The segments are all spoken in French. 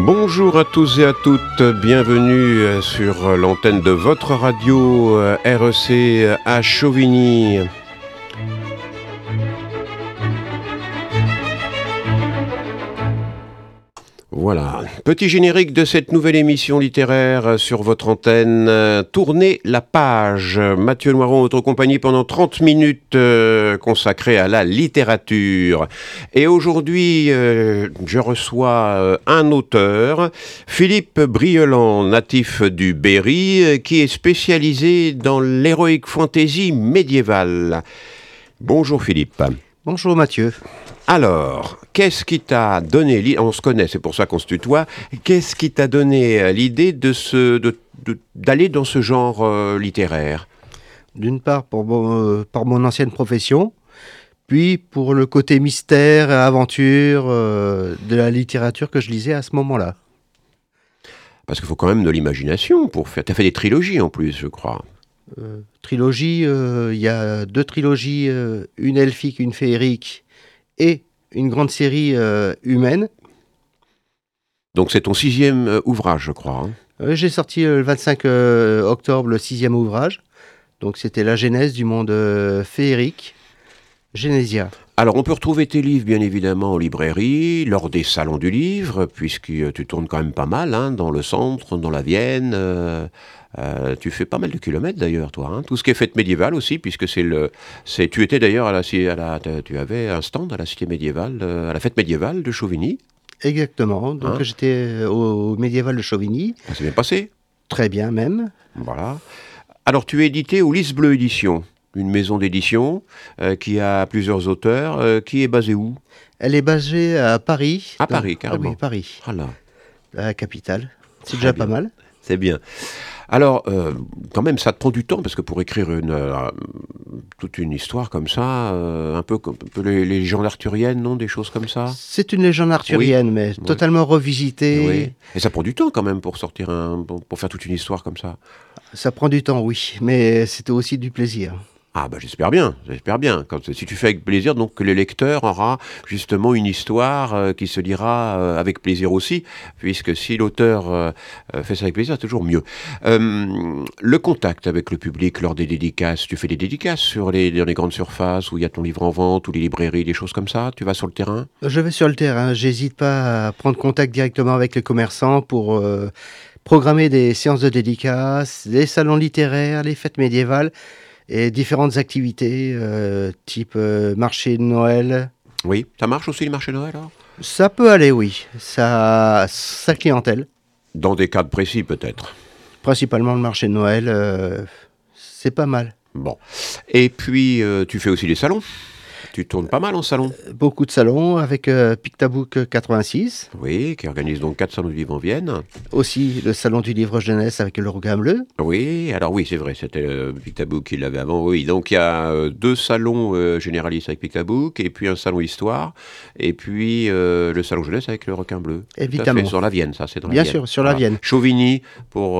Bonjour à tous et à toutes, bienvenue sur l'antenne de votre radio REC à Chauvigny. Voilà, petit générique de cette nouvelle émission littéraire sur votre antenne. Tournez la page. Mathieu Noiron, votre compagnie pendant 30 minutes consacrées à la littérature. Et aujourd'hui, je reçois un auteur, Philippe Brieulhan, natif du Berry, qui est spécialisé dans l'heroic fantasy médiévale. Bonjour Philippe. Bonjour Mathieu. Alors, qu'est-ce qui t'a donné, on se connaît, c'est pour ça qu'on se tutoie, qu'est-ce qui t'a donné l'idée d'aller dans ce genre littéraire ? D'une part par mon ancienne profession, puis pour le côté mystère et aventure de la littérature que je lisais à ce moment-là. Parce qu'il faut quand même de l'imagination pour faire... T'as fait des trilogies en plus, je crois. Trilogie, il y a 2 trilogies, une elfique, une féerique, et une grande série humaine. Donc c'est ton 6e ouvrage, je crois. J'ai sorti le 25 octobre le 6e ouvrage. Donc c'était la genèse du monde féerique, Genesia. Alors on peut retrouver tes livres bien évidemment en librairie, lors des salons du livre, puisque tu tournes quand même pas mal, dans le centre, dans la Vienne. Tu fais pas mal de kilomètres d'ailleurs, toi. Tout ce qui est fête médiévale aussi, puisque tu étais d'ailleurs tu avais un stand à la cité médiévale, à la fête médiévale de Chauvigny. Exactement. Donc j'étais au médiéval de Chauvigny. Ça s'est bien passé. Très bien même. Voilà. Alors tu es édité au Lys Bleu Édition, une maison d'édition qui a plusieurs auteurs, qui est basée où ? Elle est basée à Paris. À Paris, carrément. Oui, Paris. Voilà. La capitale. C'est Très déjà bien. pas mal. C'est bien. Alors, quand même, ça te prend du temps, parce que pour écrire toute une histoire comme ça, un peu les légendes arthuriennes, non ? Des choses comme ça ? C'est une légende arthurienne, Oui. mais totalement revisitée. Oui. Et ça prend du temps quand même pour sortir pour faire toute une histoire comme ça. Ça prend du temps, oui, mais c'était aussi du plaisir. Ah bah j'espère bien. Si tu fais avec plaisir, donc que le lecteur aura justement une histoire qui se lira avec plaisir aussi, puisque si l'auteur fait ça avec plaisir, c'est toujours mieux. Le contact avec le public lors des dédicaces, tu fais des dédicaces dans les grandes surfaces où il y a ton livre en vente, ou les librairies, des choses comme ça, tu vas sur le terrain ? Je vais sur le terrain, j'hésite pas à prendre contact directement avec les commerçants pour programmer des séances de dédicaces, des salons littéraires, les fêtes médiévales, et différentes activités, type marché de Noël. Oui, ça marche aussi les marchés de Noël alors ? Ça peut aller, oui. Ça clientèle. Dans des cadres précis peut-être. Principalement le marché de Noël, c'est pas mal. Bon. Et puis tu fais aussi des salons ? Tu tournes pas mal en salon ? Beaucoup de salons avec Pictabook 86. Oui, qui organise donc 4 salons du livre en Vienne. Aussi le salon du livre jeunesse avec le Rogain bleu. Oui, alors oui, c'est vrai, c'était Pictabook qui l'avait avant. Oui, donc il y a 2 salons généralistes avec Pictabook, et puis un salon histoire, et puis le salon jeunesse avec le Requin bleu. Évidemment. Sur la Vienne, ça, c'est dans la Bien Vienne. sûr, sur la Vienne. Chauvigny pour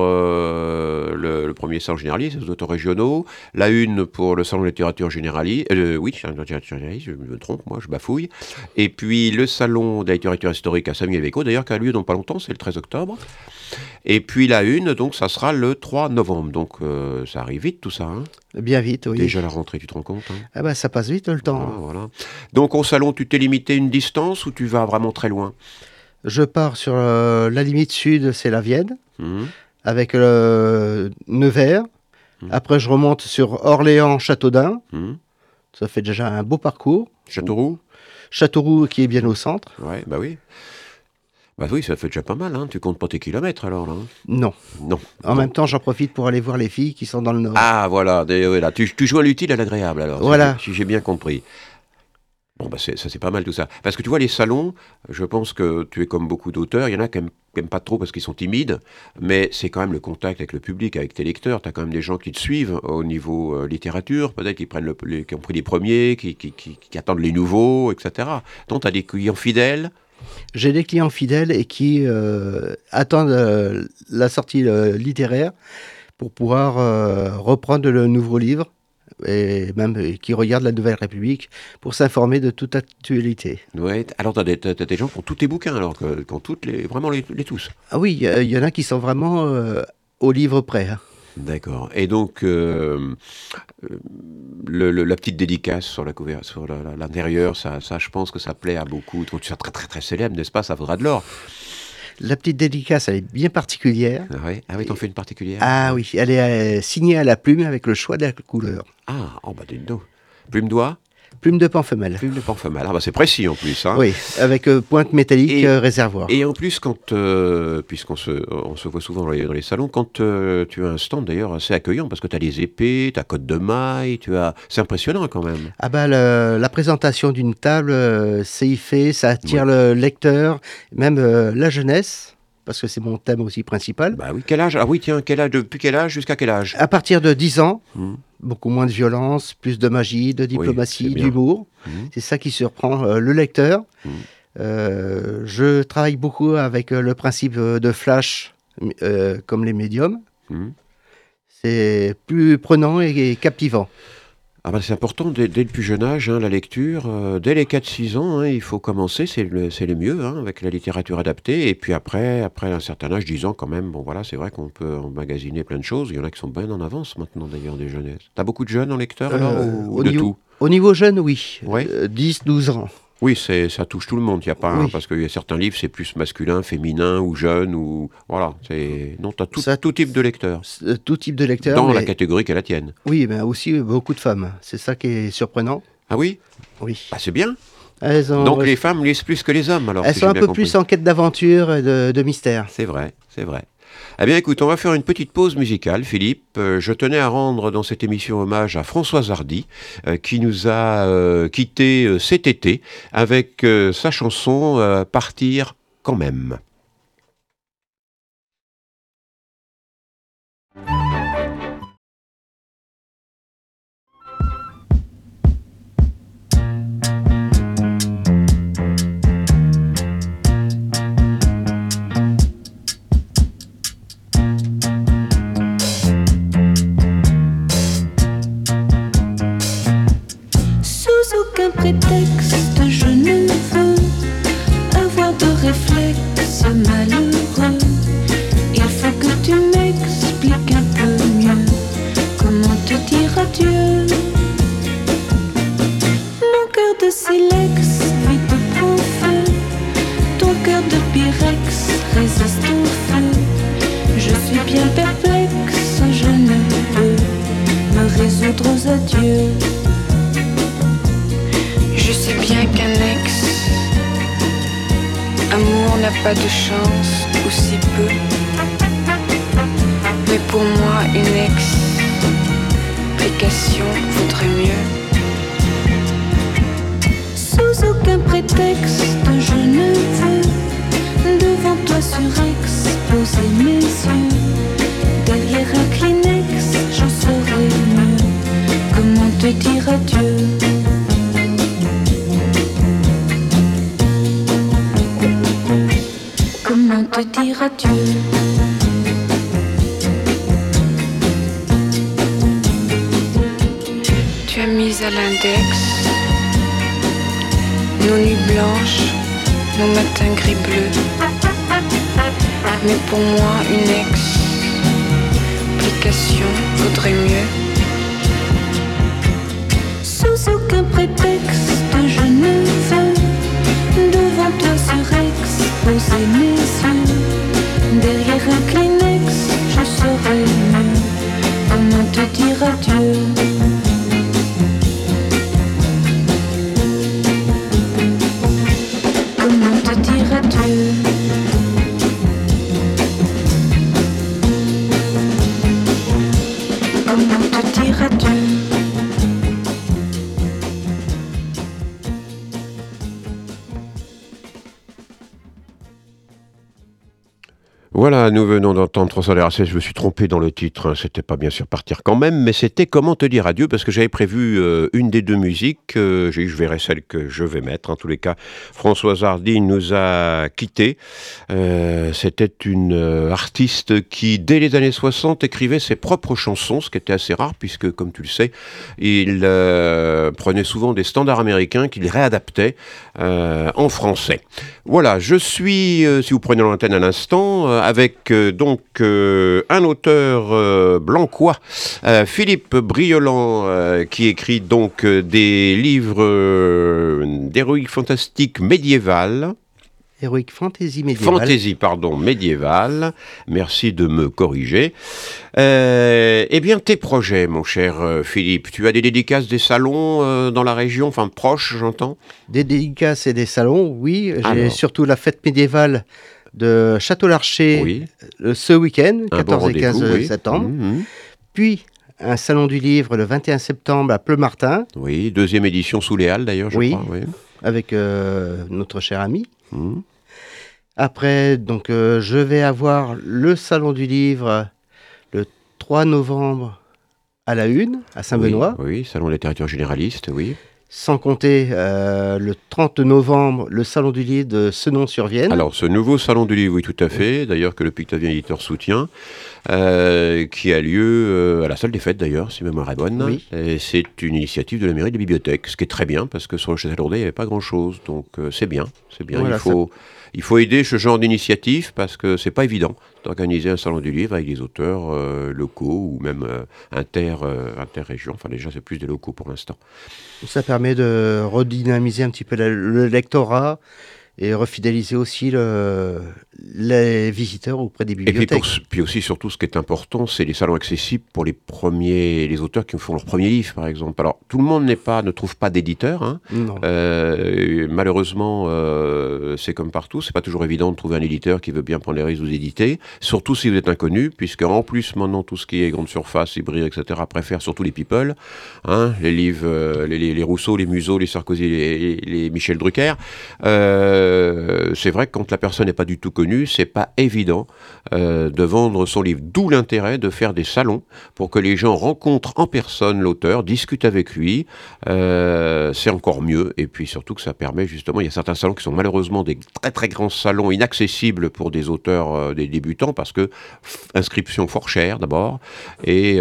le premier salon généraliste, les auteurs régionaux. La Une pour le salon de littérature généraliste. Je me trompe, moi, je bafouille. Et puis le salon de la littérature historique à Samuel-Véco, d'ailleurs, qui a lieu dans pas longtemps, c'est le 13 octobre. Et puis la Une, donc ça sera le 3 novembre. Donc ça arrive vite tout ça. Bien vite, oui. Déjà la rentrée, tu te rends compte ? Ah bah, ça passe vite le temps. Voilà. Donc au salon, tu t'es limité une distance ou tu vas vraiment très loin ? Je pars sur la limite sud, c'est la Vienne, avec Nevers. Après, je remonte sur Orléans-Châteaudun. Ça fait déjà un beau parcours. Châteauroux ? Châteauroux qui est bien au centre. Ouais, bah oui. Bah oui, ça fait déjà pas mal, Tu comptes pas tes kilomètres alors, là ? Non. En même temps, j'en profite pour aller voir les filles qui sont dans le Nord. Ah, voilà. Là, tu joins l'utile à l'agréable, alors. Voilà. Si j'ai bien compris. Bon, bah c'est pas mal tout ça. Parce que tu vois, les salons, je pense que tu es comme beaucoup d'auteurs, il y en a qui aiment pas trop parce qu'ils sont timides, mais c'est quand même le contact avec le public, avec tes lecteurs. Tu as quand même des gens qui te suivent au niveau littérature, peut-être qui qui ont pris les premiers, qui attendent les nouveaux, etc. Donc tu as des clients fidèles. J'ai des clients fidèles et qui attendent la sortie littéraire pour pouvoir reprendre le nouveau livre et même qui regardent la Nouvelle République pour s'informer de toute actualité. Ouais. Alors, t'as des gens qui ont tous tes bouquins, alors qui ont toutes vraiment les tous. Ah oui, il y en a qui sont vraiment au livre près. Hein. D'accord. Et donc, la petite dédicace sur l'intérieur, ça, je pense que ça plaît à beaucoup. Donc, c'est très, très, très célèbre, n'est-ce pas? Ça vaudra de l'or. La petite dédicace, elle est bien particulière. Ah oui, t'en fais une particulière? Ah oui, elle est signée à la plume avec le choix de la couleur. Ah, oh bah dis donc. Plume d'oie? Plume de pan femelle. Plume de pan femelle. Ah bah c'est précis en plus. Hein. Oui, avec pointe métallique réservoir. Et en plus, puisqu'on se voit souvent dans les salons, quand tu as un stand d'ailleurs assez accueillant, parce que tu as les épées, tu as cotte de maille, c'est impressionnant quand même. Ah bah la présentation d'une table, c'est y fait, ça attire le lecteur, même la jeunesse. Parce que c'est mon thème aussi principal. Bah oui, quel âge? Ah oui, tiens, depuis quel âge jusqu'à quel âge? À partir de 10 ans, beaucoup moins de violence, plus de magie, de diplomatie, d'humour. C'est ça qui surprend le lecteur. Je travaille beaucoup avec le principe de flash, comme les médiums. C'est plus prenant et captivant. Ah bah c'est important dès le plus jeune âge, hein, la lecture. Dès les 4-6 ans, hein, il faut commencer, c'est le mieux, hein, avec la littérature adaptée. Et puis après un certain âge, 10 ans quand même, bon voilà, c'est vrai qu'on peut emmagasiner plein de choses. Il y en a qui sont bien en avance maintenant d'ailleurs, des jeunesses. T'as beaucoup de jeunes en lecteur alors, ou de tout? Au niveau jeune, oui. Ouais. 10-12 ans. Oui, ça touche tout le monde. Il y a pas, parce qu'il y a certains livres, c'est plus masculin, féminin ou jeune, ou voilà. Non, t'as tout type de lecteur. Tout type de lecteur. Dans la catégorie qu'est la tienne. Oui, mais aussi beaucoup de femmes. C'est ça qui est surprenant. Ah oui? Oui. Ah, c'est bien. Donc les femmes lisent plus que les hommes alors. Elles sont un peu plus en quête d'aventure et de mystère. C'est vrai, c'est vrai. Eh bien écoute, on va faire une petite pause musicale, Philippe. Je tenais à rendre dans cette émission hommage à Françoise Hardy, qui nous a quittés cet été avec sa chanson Partir quand même. Aucun prétexte, je ne veux avoir de réflexe malheureux. Il faut que tu m'expliques un peu mieux comment te dire adieu. Mon cœur de silex vite prend feu, ton cœur de pyrex résiste au feu. Je suis bien perplexe, je ne peux me résoudre aux adieux. Je sais bien qu'un ex-amour n'a pas de chance, ou si peu. Mais pour moi, une explication vaudrait mieux. Sous aucun prétexte, je ne veux devant toi surex poser mes yeux. Derrière un Kleenex, j'en saurais mieux comment te dire adieu. Comment te dire adieu? Tu as mis à l'index nos nuits blanches, nos matins gris-bleus. Mais pour moi, une explication vaudrait mieux. Sous aucun prétexte, je ne veux devant toi surex poser mes yeux. Derrière un Kleenex, je saurais mieux comment te dire adieu. Comment te dire adieu? Comment te Voilà, nous venons d'entendre François Léracet, je me suis trompé dans le titre, hein. C'était pas bien sûr Partir quand même, mais c'était Comment te dire adieu, parce que j'avais prévu une des deux musiques, j'ai dit je verrai celle que je vais mettre, en tous les cas, Françoise Hardy nous a quittés. C'était une artiste qui, dès les années 60, écrivait ses propres chansons, ce qui était assez rare, puisque, comme tu le sais, il prenait souvent des standards américains qu'il réadaptait en français. Voilà, je suis, si vous prenez l'antenne à l'instant, avec donc un auteur blancois, Philippe Briolant, qui écrit donc des livres d'héroïque fantastique médiévale. Héroïque fantasy médiévale. Fantasy, pardon, médiévale. Merci de me corriger. Eh bien, tes projets, mon cher Philippe, tu as des dédicaces, des salons dans la région, enfin proches, j'entends? Des dédicaces et des salons, oui. J'ai Alors. surtout la fête médiévale de Château-Larcher Oui. ce week-end, Un bon 14 et 15 rendez-vous, oui. septembre. Mhm. Puis un salon du livre le 21 septembre à Pleumartin, Oui, deuxième édition sous les Halles d'ailleurs, je Oui. crois. Oui. avec notre cher ami. Mhm. Après, donc, je vais avoir le salon du livre le 3 novembre à la Une, à Saint-Benoît. Oui, oui, salon de littérature généraliste, oui. Sans compter le 30 novembre, le salon du livre de Senon-sur-Vienne. Alors, ce nouveau salon du livre, oui, tout à fait, d'ailleurs que le Pictavien Éditeur soutient, qui a lieu à la salle des fêtes d'ailleurs, si ma mémoire est bonne. Oui. Et c'est une initiative de la mairie de bibliothèque, ce qui est très bien, parce que sur le Châtel-Lourdais, il n'y avait pas grand-chose, donc c'est bien, c'est bien. Voilà, Il faut aider ce genre d'initiative, parce que c'est pas évident d'organiser un salon du livre avec des auteurs locaux, ou même interrégions, enfin déjà c'est plus des locaux pour l'instant. Ça permet de redynamiser un petit peu le lectorat et refidéliser aussi les visiteurs auprès des Et puis, bibliothèques. puis aussi, surtout, ce qui est important, c'est les salons accessibles pour les auteurs qui font leur premier livre, par exemple. Alors, tout le monde ne trouve pas d'éditeur, hein. Non. Malheureusement, c'est comme partout, c'est pas toujours évident de trouver un éditeur qui veut bien prendre les risques de vous éditer, surtout si vous êtes inconnu, puisque en plus, maintenant, tout ce qui est grande surface, hybride, etc., préfère surtout les people, hein, les livres, les Rousseau, les Museau, les Sarkozy, les Michel Drucker. C'est vrai que quand la personne n'est pas du tout connue, c'est pas évident de vendre son livre. D'où l'intérêt de faire des salons pour que les gens rencontrent en personne l'auteur, discutent avec lui. C'est encore mieux. Et puis surtout que ça permet justement, il y a certains salons qui sont malheureusement des très très grands salons inaccessibles pour des auteurs, des débutants, parce que inscription fort chère d'abord. Et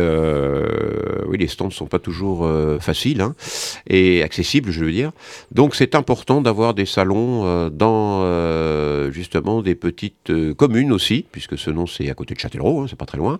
oui, les stands ne sont pas toujours faciles, hein, et accessibles, je veux dire. Donc c'est important d'avoir des salons dans justement des petites communes aussi, puisque ce nom c'est à côté de Châtellerault, hein, c'est pas très loin.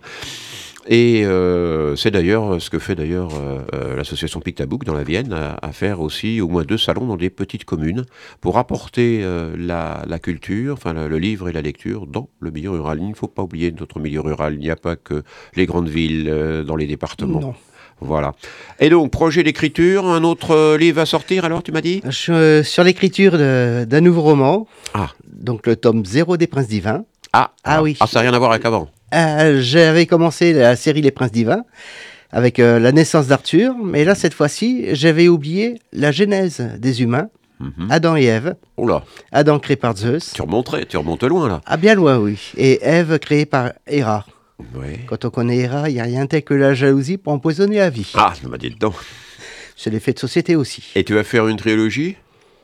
Et c'est d'ailleurs ce que fait d'ailleurs l'association Pictabook dans la Vienne, à faire aussi au moins 2 salons dans des petites communes pour apporter la culture, enfin le livre et la lecture dans le milieu rural. Il ne faut pas oublier notre milieu rural, il n'y a pas que les grandes villes dans les départements. Non. Voilà. Et donc, projet d'écriture, un autre livre à sortir alors, tu m'as dit? Je suis sur l'écriture d'un nouveau roman, Ah, donc le tome 0 des Princes divins. Oui. Ah, ça n'a rien à voir avec avant. J'avais commencé la série Les Princes divins avec la naissance d'Arthur, mais là, cette fois-ci, j'avais oublié la genèse des humains, Adam et Ève. Oh là, Adam créé par Zeus. tu remontes loin là. Ah, bien loin, oui. Et Ève créée par Héra. Ouais. Quand on connaît Héra, il n'y a rien tel que la jalousie pour empoisonner la vie. Ah, ça m'a dit dedans. C'est l'effet de société aussi. Et tu vas faire une trilogie?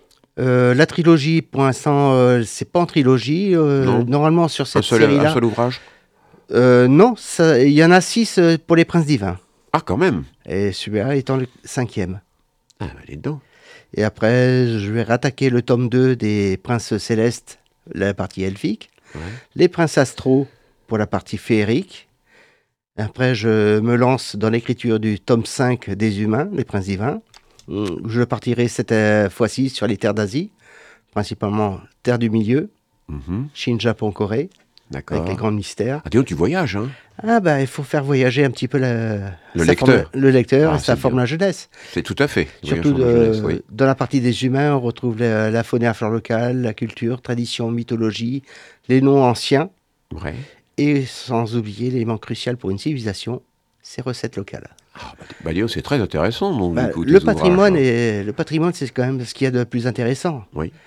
La trilogie, pour l'instant, c'est pas en trilogie. Non. Normalement, sur cette Un série-là. seul ouvrage? Non, il y en a 6 pour les Princes divins. Ah, quand même. Et celui-là étant le 5e. Ah, bah, elle est dedans. Et après, je vais rattaquer le tome 2 des Princes célestes, la partie elfique. Ouais. Les Princes astraux pour la partie féerique. Après, je me lance dans l'écriture du tome 5 des humains, les Princes divins. Je partirai cette fois-ci sur les terres d'Asie, principalement terre du milieu, Chine, Japon, Corée, D'accord. avec les grands mystères. Ah, dis donc, tu voyages, hein? Ah bah, il faut faire voyager un petit peu Le lecteur. le lecteur, Ah, et ça c'est forme bien. la jeunesse. C'est tout à fait. Surtout Voyage dans la jeunesse, oui. dans la partie des humains, on retrouve la faune et la flore locale, la culture, tradition, mythologie, les noms anciens, Ouais. et sans oublier l'élément crucial pour une civilisation, ses recettes locales. Ah, bah, dis donc, c'est très intéressant. Donc, Bah, du coup, le tes patrimoine, ouvrages, hein. le patrimoine, c'est quand même ce qu'il y a de plus intéressant. Oui.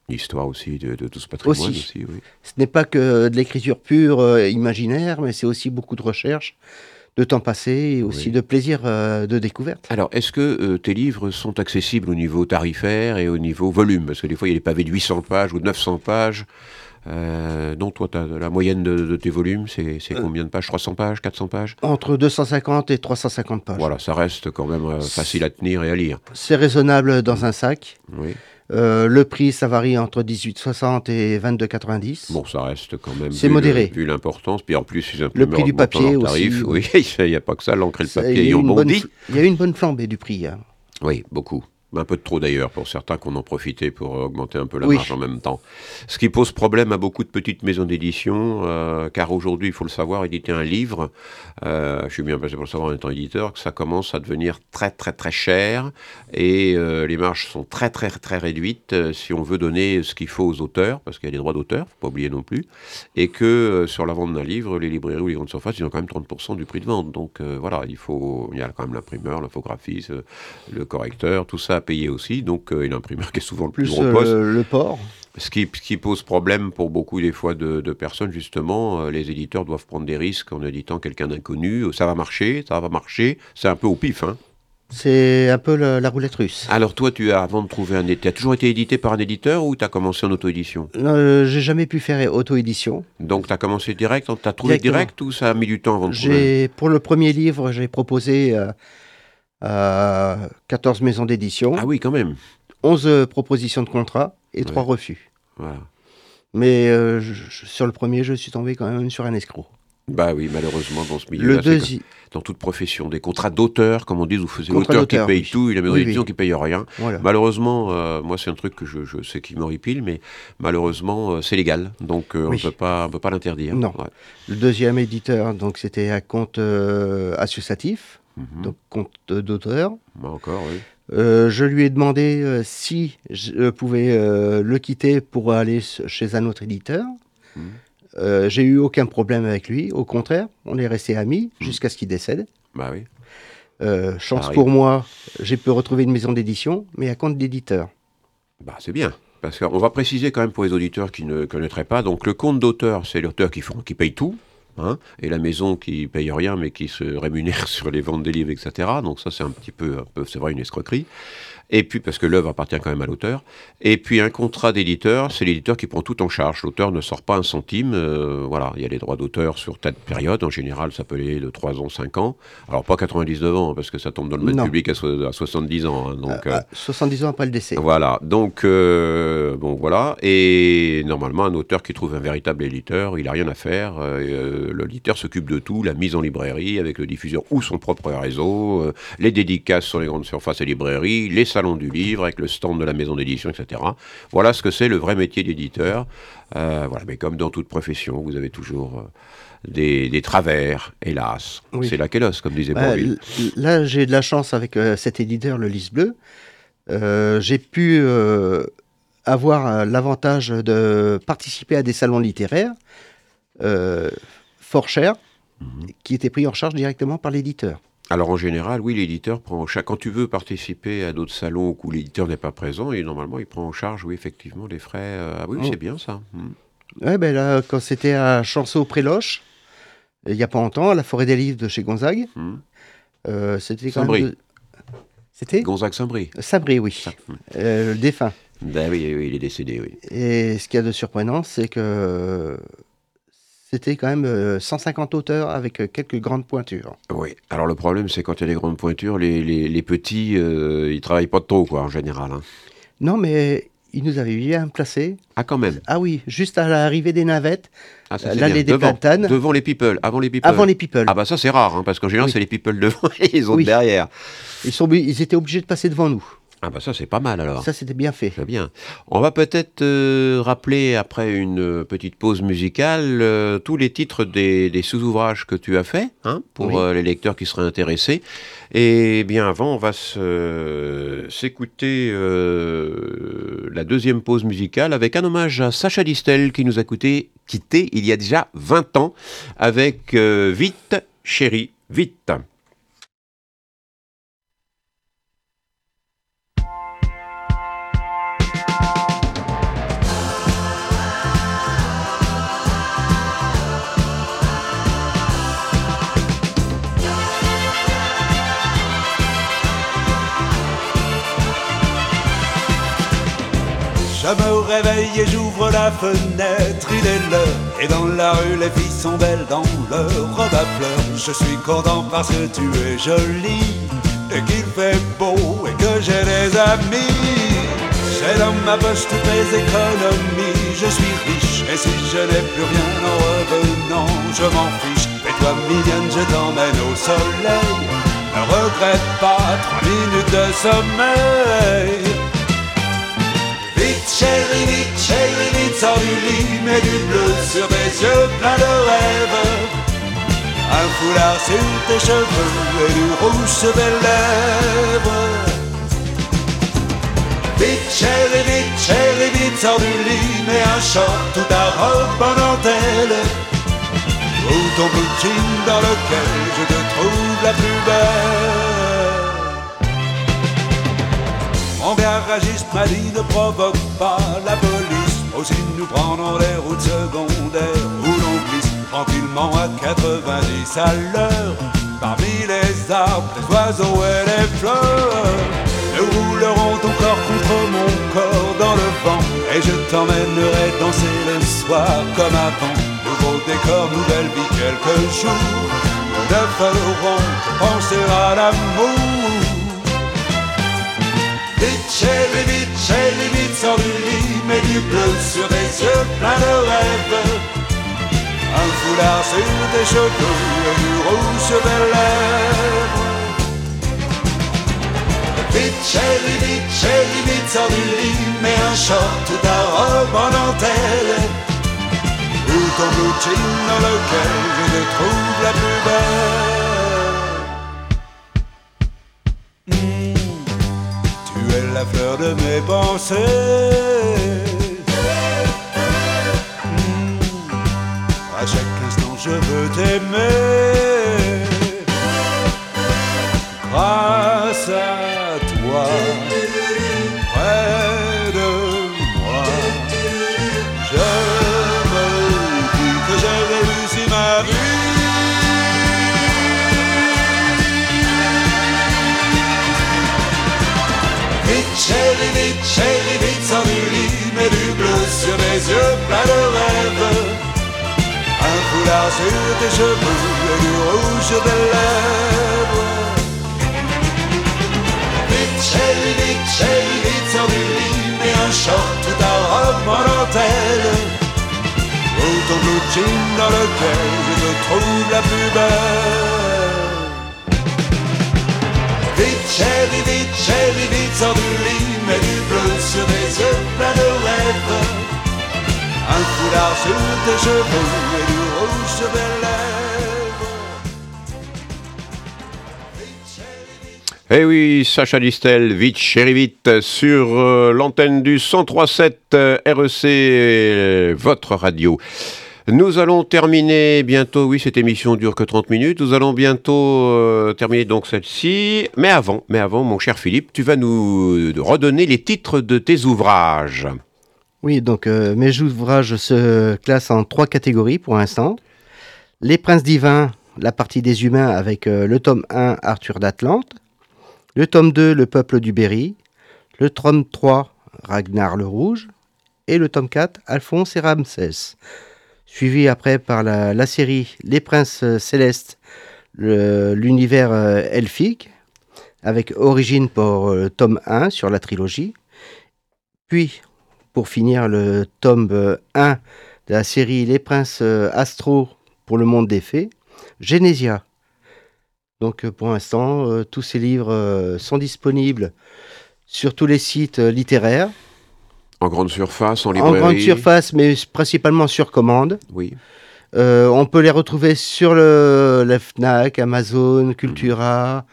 L'histoire aussi de tout ce patrimoine Aussi. aussi, oui. Ce n'est pas que de l'écriture pure, imaginaire, mais c'est aussi beaucoup de recherche, de temps passé et aussi Oui. de plaisir de découverte. Alors, est-ce que tes livres sont accessibles au niveau tarifaire et au niveau volume? Parce que des fois, il y a des pavés de 800 pages ou de 900 pages. Non, toi, la moyenne de tes volumes, c'est combien de pages? 300 pages? 400 pages? Entre 250 et 350 pages. Voilà, ça reste quand même facile à tenir et à lire. C'est raisonnable dans un sac. Oui. Le prix, ça varie entre 18,60 et 22,90. Bon, ça reste quand même. C'est modéré. Vu l'importance. Puis en plus, les Le prix du papier tarif, aussi. Oui, il n'y a pas que ça. L'encre et le Ça, papier il y a ayant une bonne bondi. il y a une bonne flambée du prix, hein. Oui, beaucoup. Un peu de trop d'ailleurs, pour certains qu'on en profitait pour augmenter un peu la Oui. marge en même temps. Ce qui pose problème à beaucoup de petites maisons d'édition, car aujourd'hui, il faut le savoir, éditer un livre, je suis bien placé pour le savoir en étant éditeur, que ça commence à devenir très très très cher, et les marges sont très très très réduites si on veut donner ce qu'il faut aux auteurs, parce qu'il y a des droits d'auteur, faut pas oublier non plus, et que sur la vente d'un livre, les librairies ou les grandes surfaces, ils ont quand même 30% du prix de vente. Donc voilà, il y a quand même l'imprimeur, l'infographiste, le correcteur, tout ça à payer aussi, donc et l'imprimeur qui est souvent le plus Plus gros poste. le port. Ce qui pose problème pour beaucoup des fois de personnes, justement, les éditeurs doivent prendre des risques en éditant quelqu'un d'inconnu, ça va marcher, c'est un peu au pif, hein. C'est un peu la roulette russe. Alors toi, avant de trouver tu as toujours été édité par un éditeur ou tu as commencé en auto-édition? J'ai jamais pu faire auto-édition. Donc tu as commencé direct, tu as trouvé Directement. direct ou ça a mis du temps avant de trouver? Pour le premier livre, j'ai proposé à 14 maisons d'édition, Ah oui, quand même. 11 propositions de contrat et 3 refus. Voilà. Mais sur le premier, je suis tombé quand même sur un escroc. Bah oui, malheureusement, dans ce Le milieu-là, c'est deuxième, dans toute profession, des contrats d'auteur, comme on dit, où c'est Contrat l'auteur qui d'auteur, paye oui. tout et la maison Oui, d'édition oui. qui paye rien. voilà. Malheureusement, moi c'est un truc que je sais qui m'horripile, mais malheureusement c'est légal, donc on Oui. peut pas l'interdire. Non. Ouais. Le deuxième éditeur, donc c'était un compte associatif, Mhm. donc compte d'auteur. Moi encore, oui. Je lui ai demandé si je pouvais le quitter pour aller chez un autre éditeur. Mhm. J'ai eu aucun problème avec lui, au contraire, on est restés amis jusqu'à ce qu'il décède. Bah oui. Chance arrive. pour moi, j'ai pu retrouver une maison d'édition, mais à compte d'éditeur. Bah c'est bien. Parce qu'on va préciser quand même pour les auditeurs qui ne connaîtraient pas. Donc le compte d'auteur, c'est l'auteur qui paye tout. Hein, et la maison qui paye rien mais qui se rémunère sur les ventes des livres, etc. Donc ça c'est un peu, c'est vrai, une escroquerie. Et puis, parce que l'œuvre appartient quand même à l'auteur. Et puis, un contrat d'éditeur, c'est l'éditeur qui prend tout en charge. L'auteur ne sort pas un centime. Voilà, il y a les droits d'auteur sur telle période. En général, ça peut aller de 3 ans, 5 ans. Alors, pas 99 ans, hein, parce que ça tombe dans le domaine Non. public à 70 ans. Hein, donc, 70 ans après le décès. voilà. Donc, bon, voilà. Et normalement, un auteur qui trouve un véritable éditeur, il n'a rien à faire. L'éditeur s'occupe de tout, la mise en librairie avec le diffuseur ou son propre réseau, les dédicaces sur les grandes surfaces et librairies, les salon du livre avec le stand de la maison d'édition, etc. Voilà ce que c'est le vrai métier d'éditeur. Voilà, mais comme dans toute profession, vous avez toujours des travers, hélas. Oui. C'est la kélos, comme disait Bourvil. Là, j'ai de la chance avec cet éditeur, le Lys Bleu. J'ai pu avoir l'avantage de participer à des salons littéraires fort chers, qui étaient pris en charge directement par l'éditeur. Alors en général, oui, l'éditeur prend en charge. Quand tu veux participer à d'autres salons où l'éditeur n'est pas présent, et normalement il prend en charge, oui, effectivement, les frais. Ah oui, c'est bien ça. Ouais, ben là, quand c'était à Chanceau-Près-Loche, il n'y a pas longtemps, à la Forêt des Livres de chez Gonzague, c'était quand Saint-Brie. même... C'était Gonzague Saint-Brie. Saint-Brie, oui. Le défunt. Ben oui, il est décédé, oui. Et ce qu'il y a de surprenant, c'est que c'était quand même 150 auteurs avec quelques grandes pointures. Oui. Alors le problème, c'est quand il y a des grandes pointures, les petits, ils travaillent pas trop, quoi, en général. Hein. Non, mais ils nous avaient bien placés. Ah, quand même. Ah oui, juste à l'arrivée des navettes, Ah, ça, c'est l'allée bien. des platanes, Devant les people, avant les people. avant les people. Ah bah ça c'est rare, hein, parce qu'en général Oui. c'est les people devant et les autres Oui. derrière. Ils étaient obligés de passer devant nous. Ah bah ça c'est pas mal alors. Ça, c'était bien fait. Très bien. On va peut-être rappeler, après une petite pause musicale, tous les titres des sous-ouvrages que tu as faits, hein, pour Oui. les lecteurs qui seraient intéressés. Et bien avant, on va s'écouter la deuxième pause musicale avec un hommage à Sacha Distel qui nous a quitté il y a déjà 20 ans avec Vite, chérie, vite. Je me réveille et j'ouvre la fenêtre, il est l'heure. Et dans la rue les filles sont belles dans leur robe à fleurs. Je suis content parce que tu es jolie et qu'il fait beau et que j'ai des amis. J'ai dans ma poche toutes mes économies. Je suis riche et si je n'ai plus rien en revenant, je m'en fiche. Et toi mignonne, je t'emmène au soleil. Ne regrette pas 3 minutes de sommeil. Vite chérie, vite, sors du lit. Mets du bleu sur tes yeux pleins de rêves. Un foulard sur tes cheveux et du rouge sur tes lèvres. Vite chérie, vite, sors du lit. Mets un short ou ta robe en dentelle. Ou ton blue jean dans lequel je te trouve la plus belle. Mon garagiste m'a dit ne provoque pas la police. Aussi nous prenons les routes secondaires où l'on glisse tranquillement à 90 à l'heure. Parmi les arbres, les oiseaux et les fleurs. Nous roulerons ton corps contre mon corps dans le vent. Et je t'emmènerai danser le soir comme avant. Nouveau décor, nouvelle vie, quelques jours. Nous ne ferons que penser à l'amour. Vite chérie, vite, sors du lit. Mets du bleu sur tes yeux pleins de rêves. Un foulard sur tes cheveux et du rouge sur tes lèvres. Vite chérie, vite, sors du lit. Mets un short ou ta robe en dentelle. Ou ton blue jean dans lequel je te trouve la plus belle. Tu es la fleur de mes pensées. À chaque instant je veux t'aimer. Grâce à toi, près de moi, je me dis que j'ai réussi ma vie. Vite chérie, vite, sors du lit. Mets du bleu sur mes yeux pleins de rêves. Un foulard sur tes cheveux et du rouge sur tes lèvres. Vite chérie, vite, sors du lit. Mets un short ou ta robe en dentelle. Ou ton blue jean dans lequel je te trouve la plus belle. Vite chérie, vite, sors du lit. Mets du bleu sur tes yeux pleins de rêves. Un foulard sur tes cheveux et du rouge sur tes lèvres. Eh oui, Sacha Distel, vite chérie vite, sur l'antenne du 103.7 REC, votre radio. Nous allons terminer bientôt, oui, cette émission dure que 30 minutes, nous allons bientôt terminer donc celle-ci, mais avant, mon cher Philippe, tu vas nous redonner les titres de tes ouvrages. Oui, donc mes ouvrages se classent en 3 catégories pour l'instant. Les Princes divins, la partie des humains avec le tome 1, Arthur d'Atlante. Le tome 2, Le peuple du Berry. Le tome 3, Ragnar le Rouge. Et le tome 4, Alphonse et Ramsès. Suivi après par la série Les Princes Célestes, l'univers elfique, avec Origine pour tome 1 sur la trilogie. Puis, pour finir, le tome 1 de la série Les Princes Astro pour le monde des fées, Genesia. Donc pour l'instant, tous ces livres sont disponibles sur tous les sites littéraires. En grande surface, en librairie. En grande surface, mais principalement sur commande. Oui. On peut les retrouver sur la Fnac, Amazon, Cultura,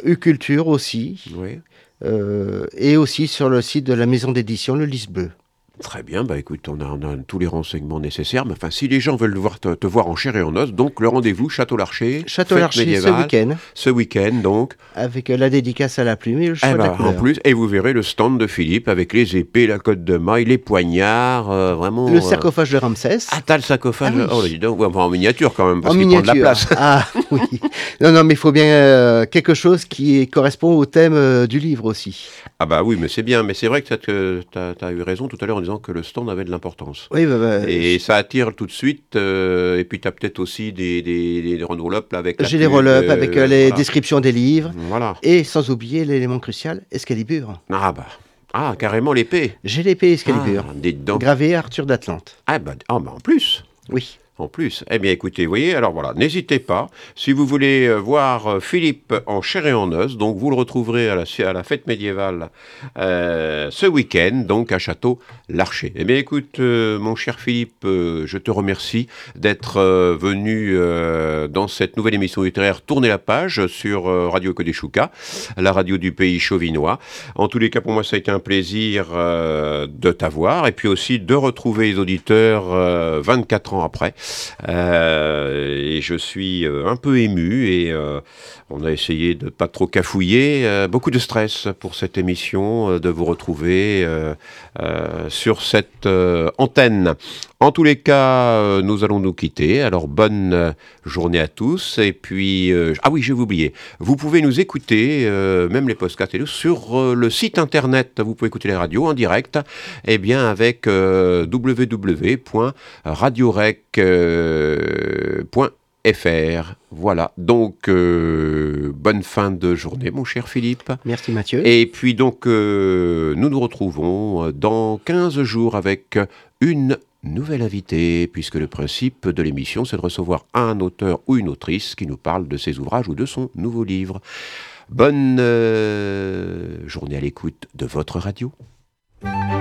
Uculture aussi. Oui. Et aussi sur le site de la maison d'édition, le Lys Bleu. Très bien, bah écoute, on a tous les renseignements nécessaires. Mais enfin, si les gens veulent te voir en chair et en os, donc le rendez-vous, Château-Larcher. Château-Larcher ce week-end. Ce week-end, donc. Avec la dédicace à la plume et le choix de la couleur. En plus, et vous verrez le stand de Philippe avec les épées, la cotte de maille, les poignards, vraiment... Le sarcophage de Ramsès. Ah, t'as le sarcophage. Ah, oui. Oh, dis donc, en miniature quand même, parce en qu'il miniature. prend de la place. Ah, oui. Non, mais il faut bien quelque chose qui correspond au thème du livre aussi. Ah bah oui, mais c'est bien. Mais c'est vrai que t'as eu raison tout à l'heure en disant que le stand avait de l'importance. Oui, et ça attire tout de suite. Et puis t'as peut-être aussi des roll-up avec. J'ai des roll-up avec les descriptions des livres. Voilà. Et sans oublier l'élément crucial, Excalibur. Ah, carrément l'épée. J'ai l'épée Excalibur. Dites donc. Gravée Arthur d'Atlante. En plus. Oui. En plus. Eh bien, écoutez, vous voyez, alors voilà, n'hésitez pas. Si vous voulez voir Philippe en chair et en os, donc vous le retrouverez à la fête médiévale ce week-end, donc à Château-Larcher. Eh bien, écoute, mon cher Philippe, je te remercie d'être venu dans cette nouvelle émission littéraire Tourner la page sur Radio Kodeshuka, la radio du pays chauvinois. En tous les cas, pour moi, ça a été un plaisir de t'avoir et puis aussi de retrouver les auditeurs 24 ans après. Et je suis un peu ému et on a essayé de pas trop cafouiller. Beaucoup de stress pour cette émission, de vous retrouver sur cette antenne. En tous les cas, nous allons nous quitter. Alors, bonne journée à tous. Et puis, ah oui, je vais vous oublier. Vous pouvez nous écouter, même les podcasts et tout, sur le site internet. Vous pouvez écouter les radios en direct, eh bien, avec www.radiorec.fr. Voilà, donc bonne fin de journée mon cher Philippe. Merci Mathieu. Et puis donc nous nous retrouvons dans 15 jours avec une nouvelle invitée, puisque le principe de l'émission c'est de recevoir un auteur ou une autrice qui nous parle de ses ouvrages ou de son nouveau livre. Bonne journée à l'écoute de votre radio.